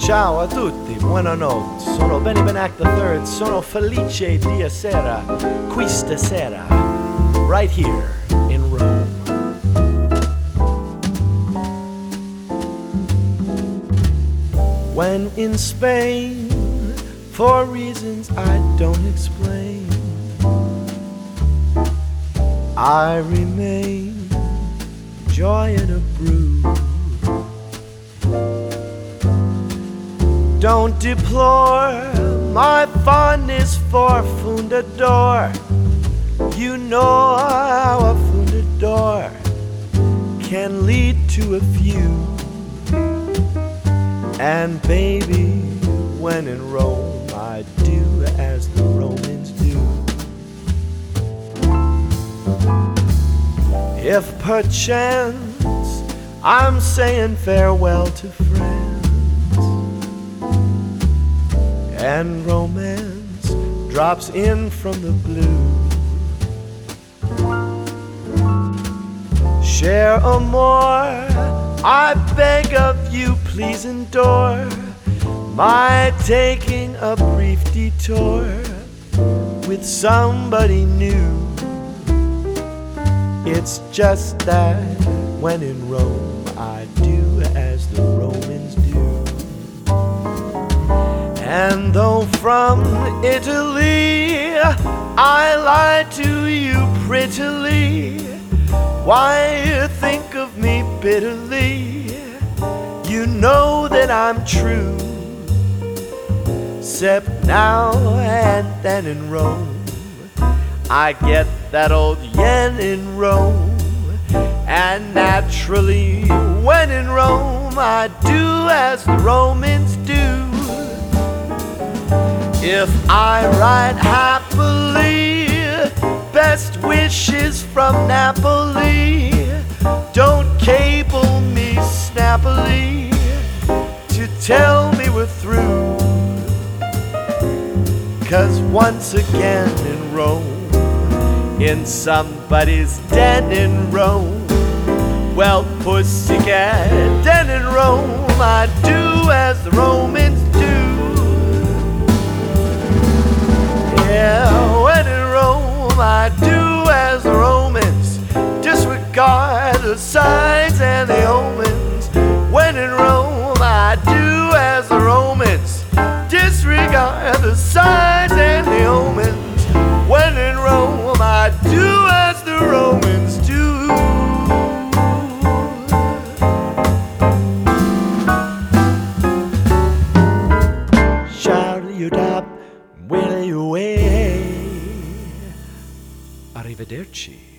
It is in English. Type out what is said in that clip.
Ciao a tutti, buonanotte, sono Benny Benac III, sono felice di essere qui stasera, right here in Rome. When in Spain, for reasons I don't explain, I remain joy in a brew. Don't deplore my fondness for Fundador. You know how a Fundador can lead to a few. And baby, when in Rome, I do as the Romans do. If perchance I'm saying farewell to friends, and romance drops in from the blue, share a more, I beg of you, please endure my taking a brief detour with somebody new. It's just that when in Rome, I do as the Romans do. And though from Italy I lie to you prettily, why you think of me bitterly? You know that I'm true. Except now and then in Rome, I get that old yen in Rome. And naturally, when in Rome, I do as the Romans do. If I write happily, best wishes from Napoli. Don't cable me snappily to tell me we're through. 'Cause once again in Rome, in somebody's den in Rome, well, pussycat, den in Rome, I do as the Romans do. Yeah, when in Rome, I do as the Romans, disregard the signs and the omens. When in Rome, I do as the Romans, disregard the signs and the omens. When in Rome, I do as the Romans do. Charlie, you dab, will you away? Arrivederci.